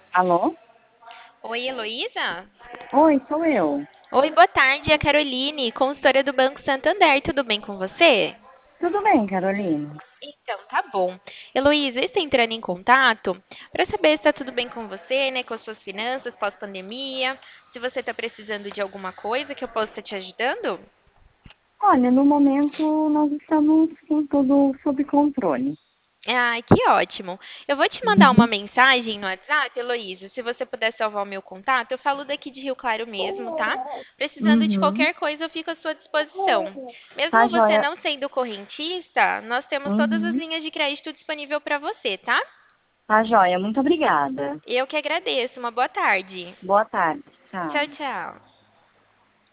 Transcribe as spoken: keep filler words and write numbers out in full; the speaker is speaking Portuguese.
Alô? Oi, Heloísa? Oi, sou eu. Oi, boa tarde, é a Caroline, consultora do Banco Santander. Tudo bem com você? Tudo bem, Carolina? Então, tá bom. Heloísa, eu estou entrando em contato para saber se está tudo bem com você, né, com as suas finanças pós-pandemia, se você está precisando de alguma coisa que eu possa estar te ajudando. Olha, no momento nós estamos com tudo sob controle. Ai, que ótimo. Eu vou te mandar uma Uhum. mensagem no WhatsApp, Heloísa. Se você puder salvar o meu contato, eu falo daqui de Rio Claro mesmo, tá? Precisando de Uhum. qualquer coisa, eu fico à sua disposição. Tá Mesmo você joia. não sendo correntista, nós temos todas as Uhum. linhas de crédito disponível para você, tá? Tá joia. Muito obrigada. Eu que agradeço. Uma boa tarde. Boa tarde. Tchau. Tchau, tchau.